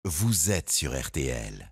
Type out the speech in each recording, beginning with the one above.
vous êtes sur RTL.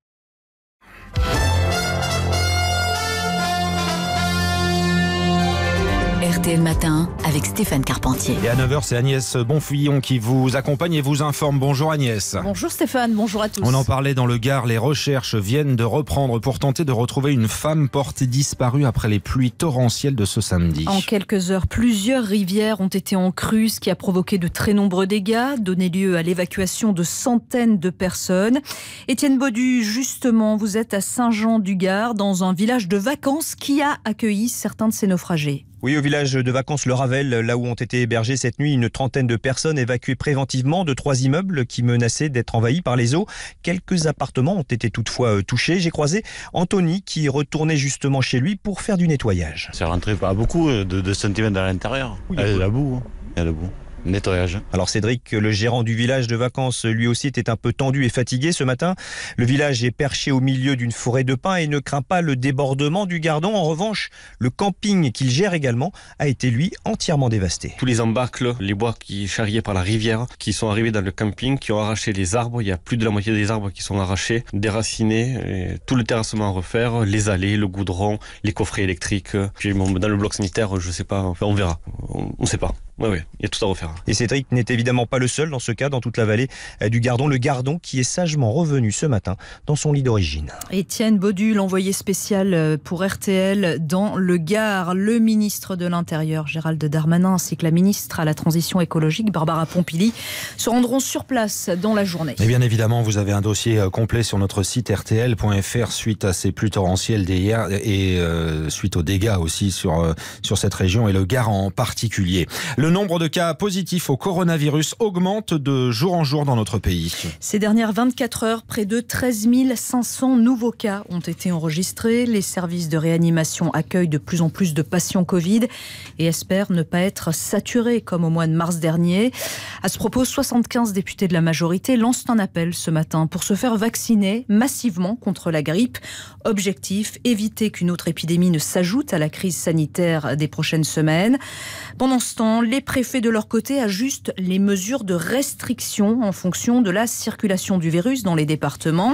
RTL Matin avec Stéphane Carpentier. Et à 9h, c'est Agnès Bonfillon qui vous accompagne et vous informe. Bonjour Agnès. Bonjour Stéphane, bonjour à tous. On en parlait dans le Gard, les recherches viennent de reprendre pour tenter de retrouver une femme portée disparue après les pluies torrentielles de ce samedi. En quelques heures, plusieurs rivières ont été en crue, ce qui a provoqué de très nombreux dégâts, donné lieu à l'évacuation de centaines de personnes. Étienne Baudu, justement, vous êtes à Saint-Jean-du-Gard, dans un village de vacances qui a accueilli certains de ces naufragés. Oui, au village de vacances Le Ravel, là où ont été hébergées cette nuit une trentaine de personnes évacuées préventivement de 3 immeubles qui menaçaient d'être envahis par les eaux. Quelques appartements ont été toutefois touchés. J'ai croisé Anthony qui retournait justement chez lui pour faire du nettoyage. C'est rentré pas beaucoup, de centimètres à l'intérieur. Il y a de la boue. Il y a de la boue. Nettoyage. Alors Cédric, le gérant du village de vacances, lui aussi était un peu tendu et fatigué ce matin. Le village est perché au milieu d'une forêt de pins et ne craint pas le débordement du Gardon. En revanche, le camping qu'il gère également a été lui entièrement dévasté. Tous les embâcles, les bois qui charriaient par la rivière, qui sont arrivés dans le camping, qui ont arraché les arbres. Il y a plus de la moitié des arbres qui sont arrachés, déracinés, et tout le terrassement à refaire, les allées, le goudron, les coffrets électriques. Puis dans le bloc sanitaire, je sais pas, enfin, on verra. On sait pas. Oui, il y a tout à refaire. Et Cédric n'est évidemment pas le seul dans ce cas, dans toute la vallée du Gardon. Le Gardon qui est sagement revenu ce matin dans son lit d'origine. Étienne Baudu, l'envoyé spécial pour RTL dans le Gard. Le ministre de l'Intérieur, Gérald Darmanin, ainsi que la ministre à la Transition écologique, Barbara Pompili, se rendront sur place dans la journée. Et bien évidemment, vous avez un dossier complet sur notre site rtl.fr suite à ces pluies torrentielles d'hier et suite aux dégâts aussi sur cette région et le Gard en particulier. Le nombre de cas positifs au coronavirus augmente de jour en jour dans notre pays. Ces dernières 24 heures, près de 13 500 nouveaux cas ont été enregistrés. Les services de réanimation accueillent de plus en plus de patients Covid et espèrent ne pas être saturés comme au mois de mars dernier. À ce propos, 75 députés de la majorité lancent un appel ce matin pour se faire vacciner massivement contre la grippe. Objectif, éviter qu'une autre épidémie ne s'ajoute à la crise sanitaire des prochaines semaines. Pendant ce temps, les préfets de leur côté ajustent les mesures de restriction en fonction de la circulation du virus dans les départements.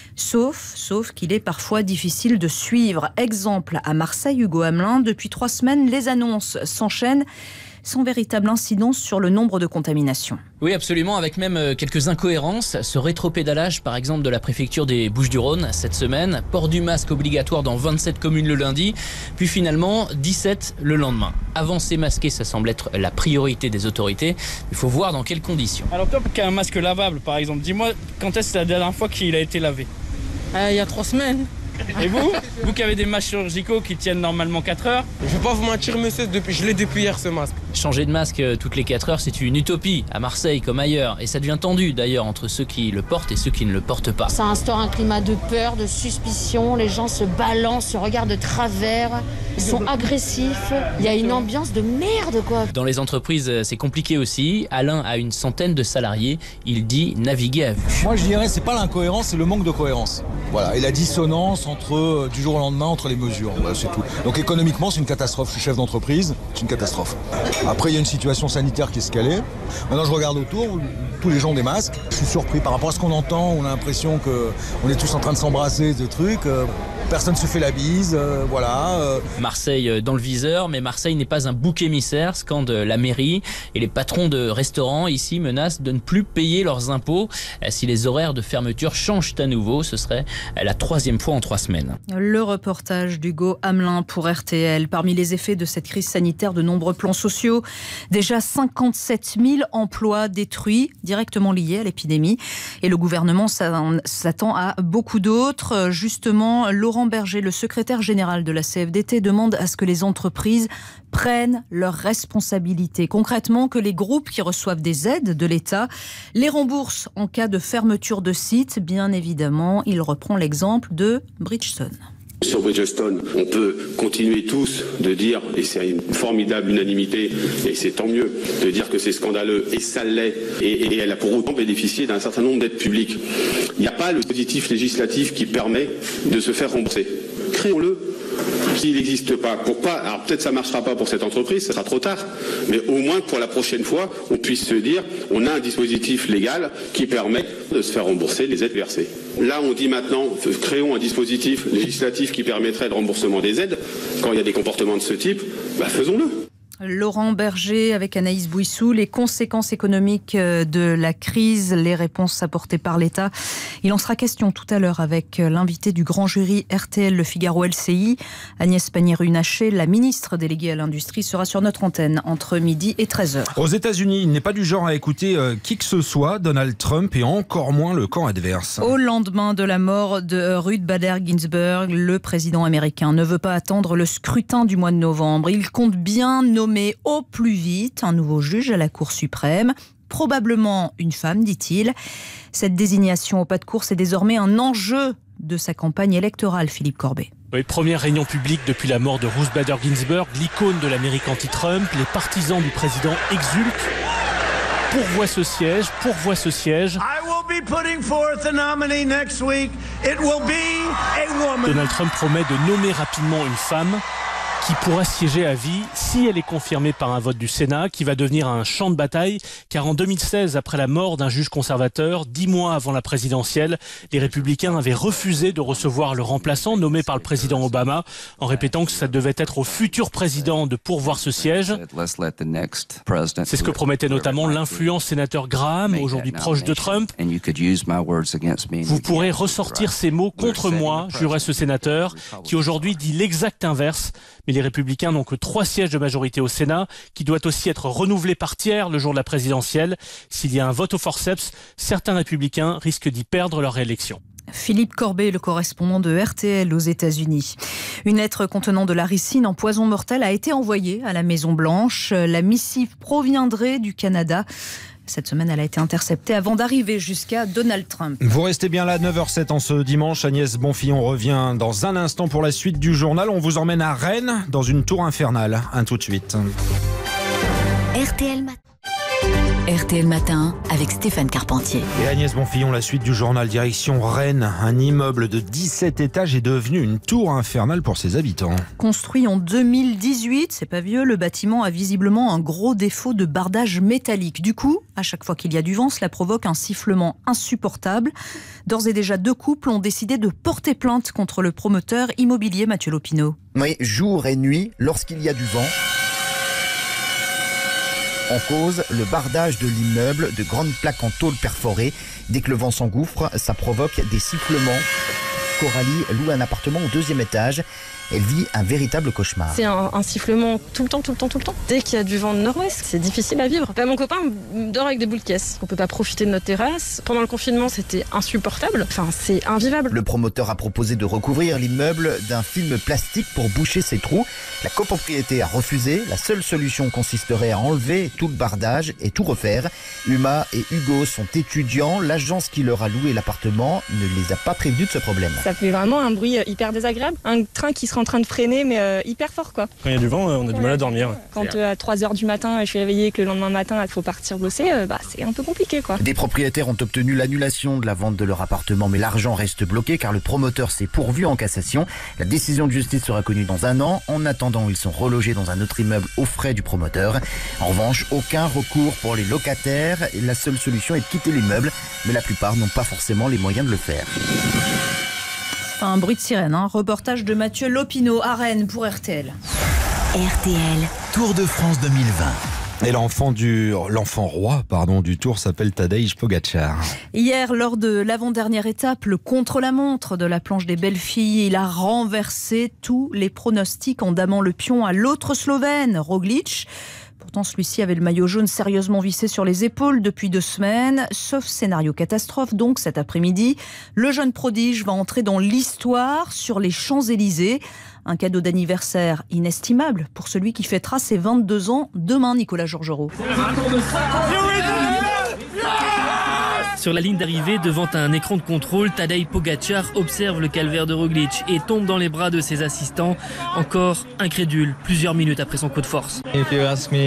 Sauf qu'il est parfois difficile de suivre. Exemple à Marseille, Hugo Hamelin, depuis 3 semaines, les annonces s'enchaînent sans véritable incidence sur le nombre de contaminations. Oui, absolument, avec même quelques incohérences. Ce rétropédalage, par exemple, de la préfecture des Bouches-du-Rhône cette semaine. Port du masque obligatoire dans 27 communes le lundi, puis finalement 17 le lendemain. Avancer masqué, ça semble être la priorité des autorités. Il faut voir dans quelles conditions. Alors toi, qui as un masque lavable, par exemple, dis-moi, quand est-ce la dernière fois qu'il a été lavé ? Il y a 3 semaines. Et vous qui avez des masques chirurgicaux qui tiennent normalement 4 heures. Je vais pas vous mentir, monsieur, je l'ai depuis hier ce masque. Changer de masque toutes les 4 heures, c'est une utopie, à Marseille comme ailleurs. Et ça devient tendu d'ailleurs entre ceux qui le portent et ceux qui ne le portent pas. Ça instaure un climat de peur, de suspicion. Les gens se balancent, se regardent de travers. Ils sont agressifs. Il y a une ambiance de merde, quoi. Dans les entreprises, c'est compliqué aussi. Alain a une centaine de salariés. Il dit naviguer à vue. Moi, je dirais, c'est pas l'incohérence, c'est le manque de cohérence. Voilà, et la dissonance entre du jour au lendemain entre les mesures. Voilà, c'est tout. Donc économiquement, c'est une catastrophe. Je suis chef d'entreprise, c'est une catastrophe. Après, il y a une situation sanitaire qui est escalée. Maintenant, je regarde autour, tous les gens ont des masques. Je suis surpris par rapport à ce qu'on entend. On a l'impression qu'on est tous en train de s'embrasser, de trucs. Personne ne se fait la bise, voilà. Marseille dans le viseur, mais Marseille n'est pas un bouc émissaire, scande la mairie. Et les patrons de restaurants ici menacent de ne plus payer leurs impôts. Si les horaires de fermeture changent à nouveau, ce serait la 3e fois en 3 semaines. Le reportage d'Hugo Hamelin pour RTL. Parmi les effets de cette crise sanitaire, de nombreux plans sociaux. Déjà 57 000 emplois détruits, directement liés à l'épidémie. Et le gouvernement s'attend à beaucoup d'autres. Justement, Laurent Berger, le secrétaire général de la CFDT, demande à ce que les entreprises prennent leurs responsabilités. Concrètement, que les groupes qui reçoivent des aides de l'État les remboursent en cas de fermeture de site. Bien évidemment, il reprend l'exemple de Bridgestone. Sur Bridgestone, on peut continuer tous de dire, et c'est une formidable unanimité, et c'est tant mieux, de dire que c'est scandaleux, et ça l'est, et elle a pour autant bénéficié d'un certain nombre d'aides publiques. Il n'y a pas le dispositif législatif qui permet de se faire rembourser. Créons-le. S'il n'existe pas, alors peut-être ça ne marchera pas pour cette entreprise, ça sera trop tard, mais au moins pour la prochaine fois, on puisse se dire, on a un dispositif légal qui permet de se faire rembourser les aides versées. Là, on dit maintenant, créons un dispositif législatif qui permettrait le remboursement des aides. Quand il y a des comportements de ce type, faisons-le. Laurent Berger avec Anaïs Bouissou, les conséquences économiques de la crise, les réponses apportées par l'État. Il en sera question tout à l'heure avec l'invité du grand jury RTL Le Figaro LCI, Agnès Pannier-Runacher, la ministre déléguée à l'industrie, sera sur notre antenne entre midi et 13h. Aux États-Unis, il n'est pas du genre à écouter qui que ce soit, Donald Trump et encore moins le camp adverse. Au lendemain de la mort de Ruth Bader Ginsburg, le président américain ne veut pas attendre le scrutin du mois de novembre. Il compte bien nommer au plus vite un nouveau juge à la Cour suprême. Probablement une femme, dit-il. Cette désignation au pas de course est désormais un enjeu de sa campagne électorale, Philippe Corbet. Oui, première réunion publique depuis la mort de Ruth Bader Ginsburg, l'icône de l'Amérique anti-Trump. Les partisans du président exultent. Pourvoient ce siège. Donald Trump promet de nommer rapidement une femme qui pourra siéger à vie si elle est confirmée par un vote du Sénat, qui va devenir un champ de bataille, car en 2016, après la mort d'un juge conservateur, 10 mois avant la présidentielle, les républicains avaient refusé de recevoir le remplaçant nommé par le président Obama, en répétant que ça devait être au futur président de pourvoir ce siège. C'est ce que promettait notamment l'influent sénateur Graham, aujourd'hui proche de Trump. Vous pourrez ressortir ces mots contre moi, jurait ce sénateur, qui aujourd'hui dit l'exact inverse. Mais les Républicains n'ont que 3 sièges de majorité au Sénat, qui doit aussi être renouvelé par tiers le jour de la présidentielle. S'il y a un vote au forceps, certains Républicains risquent d'y perdre leur réélection. Philippe Corbet, le correspondant de RTL aux États-Unis. Une lettre contenant de la ricine en poison mortel a été envoyée à la Maison-Blanche. La missive proviendrait du Canada. Cette semaine, elle a été interceptée avant d'arriver jusqu'à Donald Trump. Vous restez bien là, 9h07 en ce dimanche. Agnès Bonfillon revient dans un instant pour la suite du journal. On vous emmène à Rennes, dans une tour infernale. Un tout de suite. RTL Matin avec Stéphane Carpentier. Et Agnès Bonfillon, la suite du journal, direction Rennes. Un immeuble de 17 étages est devenu une tour infernale pour ses habitants. Construit en 2018, c'est pas vieux, le bâtiment a visiblement un gros défaut de bardage métallique. Du coup, à chaque fois qu'il y a du vent, cela provoque un sifflement insupportable. D'ores et déjà, 2 couples ont décidé de porter plainte contre le promoteur immobilier Mathieu Lopineau. Oui, jour et nuit, lorsqu'il y a du vent. En cause, le bardage de l'immeuble, de grandes plaques en tôle perforées. Dès que le vent s'engouffre, ça provoque des sifflements. Coralie loue un appartement au 2e étage. Elle vit un véritable cauchemar. C'est un sifflement tout le temps. Dès qu'il y a du vent de nord-ouest, c'est difficile à vivre. Mon copain dort avec des boules de caisse. On peut pas profiter de notre terrasse. Pendant le confinement, c'était insupportable. C'est invivable. Le promoteur a proposé de recouvrir l'immeuble d'un film plastique pour boucher ses trous. La copropriété a refusé. La seule solution consisterait à enlever tout le bardage et tout refaire. Uma et Hugo sont étudiants. L'agence qui leur a loué l'appartement ne les a pas prévenus de ce problème. Ça fait vraiment un bruit hyper désagréable. Un train qui sera en train de freiner, mais hyper fort, quoi. Quand il y a du vent, on a du mal à dormir. Quand à 3h du matin, je suis réveillée et que le lendemain matin, il faut partir bosser, c'est un peu compliqué, quoi. Des propriétaires ont obtenu l'annulation de la vente de leur appartement, mais l'argent reste bloqué car le promoteur s'est pourvu en cassation. La décision de justice sera connue dans 1 an. En attendant, ils sont relogés dans un autre immeuble aux frais du promoteur. En revanche, aucun recours pour les locataires. La seule solution est de quitter l'immeuble, mais la plupart n'ont pas forcément les moyens de le faire. Un bruit de sirène, reportage de Mathieu Lopineau à Rennes pour RTL. RTL. Tour de France 2020. Et l'enfant roi du Tour s'appelle Tadej Pogačar. Hier, lors de l'avant-dernière étape, le contre-la-montre de la planche des belles filles, il a renversé tous les pronostics en damant le pion à l'autre Slovène, Roglič. Pourtant, celui-ci avait le maillot jaune sérieusement vissé sur les épaules depuis 2 semaines. Sauf scénario catastrophe, donc, cet après-midi. Le jeune prodige va entrer dans l'histoire sur les Champs-Élysées. Un cadeau d'anniversaire inestimable pour celui qui fêtera ses 22 ans demain, Nicolas Georgerot. Sur la ligne d'arrivée, devant un écran de contrôle, Tadej Pogačar observe le calvaire de Roglič et tombe dans les bras de ses assistants, encore incrédule, plusieurs minutes après son coup de force. Si vous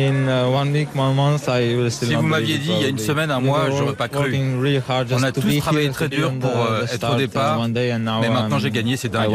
m'aviez dit il y a une semaine, un mois, j'aurais pas cru. On a tous travaillé très dur pour être au départ, mais maintenant j'ai gagné, c'est dingue.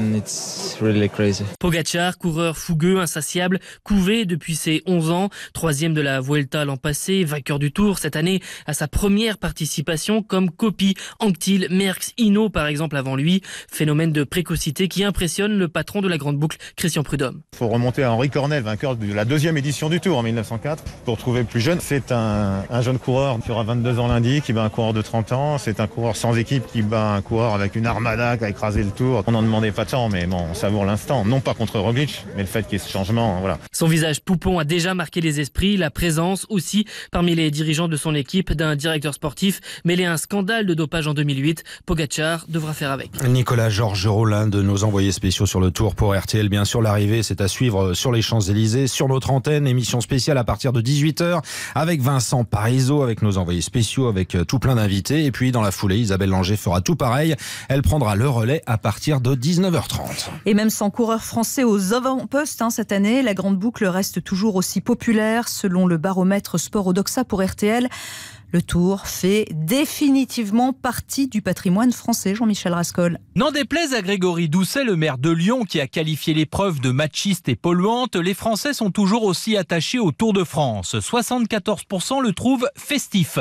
Pogačar, coureur fougueux, insatiable, couvé depuis ses 11 ans, 3e de la Vuelta l'an passé, vainqueur du Tour cette année à sa première participation comme Coppi, Anctil, Merckx, Hinault par exemple avant lui. Phénomène de précocité qui impressionne le patron de la grande boucle, Christian Prudhomme. Il faut remonter à Henri Cornel, vainqueur de la 2e édition du Tour en 1904. Pour trouver plus jeune, c'est un jeune coureur qui aura 22 ans lundi, qui bat un coureur de 30 ans. C'est un coureur sans équipe qui bat un coureur avec une armada qui a écrasé le Tour. On n'en demandait pas tant, mais bon, on savoure l'instant. Non pas contre Roglič, mais le fait qu'il y ait ce changement, voilà. Son visage poupon a déjà marqué les esprits, la présence aussi parmi les dirigeants de son équipe d'un directeur sportif mêlé à un scandale de dopage en 2008. Pogačar devra faire avec. Nicolas Georges Rollin de nos envoyés spéciaux sur le Tour pour RTL. Bien sûr, l'arrivée, c'est à suivre sur les Champs-Élysées, sur notre antenne. Émission spéciale à partir de 18h avec Vincent Parisot, avec nos envoyés spéciaux, avec tout plein d'invités. Et puis, dans la foulée, Isabelle Langer fera tout pareil. Elle prendra le relais à partir de 19h30. Et même sans coureur français aux avant-postes cette année, la grande boucle reste toujours aussi populaire. Selon le baromètre Sport Odoxa pour RTL, le Tour fait définitivement partie du patrimoine français. Jean-Michel Rascol. N'en déplaise à Grégory Doucet, le maire de Lyon, qui a qualifié l'épreuve de machiste et polluante, les Français sont toujours aussi attachés au Tour de France. 74% le trouvent festif,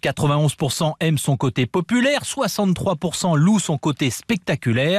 91% aiment son côté populaire, 63% louent son côté spectaculaire,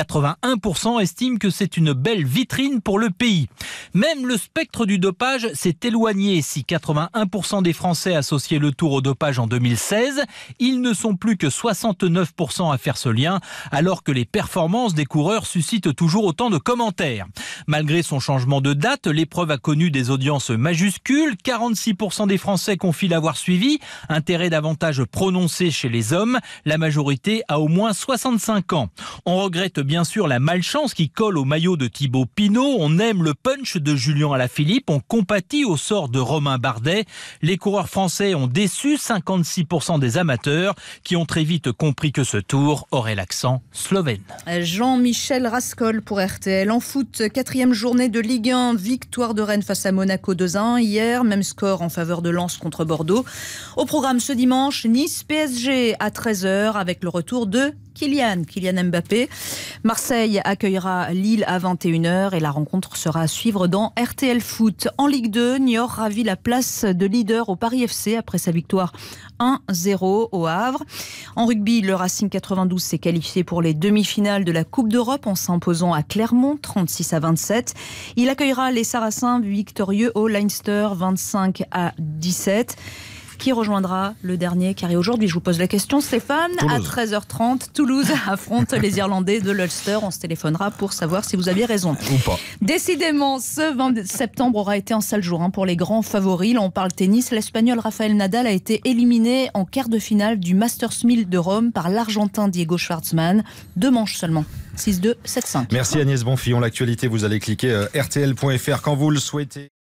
81% estiment que c'est une belle vitrine pour le pays. Même le spectre du dopage s'est éloigné. Si 81% des Français associaient le Tour au dopage en 2016, ils ne sont plus que 69% à faire ce lien, alors que les performances des coureurs suscitent toujours autant de commentaires. Malgré son changement de date, l'épreuve a connu des audiences majuscules. 46% des Français confient l'avoir suivi, intérêt davantage prononcé chez les hommes. La majorité a au moins 65 ans. On regrette bien sûr la malchance qui colle au maillot de Thibaut Pinot. On aime le punch de Julien Alaphilippe. On compatit au sort de Romain Bardet. Les coureurs français ont déçu 56% des amateurs qui ont très vite compris que ce Tour aurait l'accent slovène. Jean-Michel Rascol pour RTL. En foot, 4e journée de Ligue 1, victoire de Rennes face à Monaco 2-1. Hier, même score en faveur de Lens contre Bordeaux. Au programme ce dimanche, Nice-PSG à 13h avec le retour de Kylian Mbappé. Marseille accueillera Lille à 21h et la rencontre sera à suivre dans RTL Foot. En Ligue 2, Niort ravit la place de leader au Paris FC après sa victoire 1-0 au Havre. En rugby, le Racing 92 s'est qualifié pour les demi-finales de la Coupe d'Europe en s'imposant à Clermont 36-27. Il accueillera les Saracens victorieux au Leinster 25-17. Qui rejoindra le dernier carré aujourd'hui? Je vous pose la question, Stéphane. Toulouse. À 13h30, Toulouse affronte les Irlandais de l'Ulster. On se téléphonera pour savoir si vous aviez raison. Ou pas. Décidément, ce 20 septembre aura été un sale jour pour les grands favoris. Là, on parle tennis. L'Espagnol Rafael Nadal a été éliminé en quart de finale du Masters 1000 de Rome par l'Argentin Diego Schwartzmann. 2 manches seulement. 6-2, 7-5. Merci Agnès Bonfillon. L'actualité, vous allez cliquer rtl.fr quand vous le souhaitez.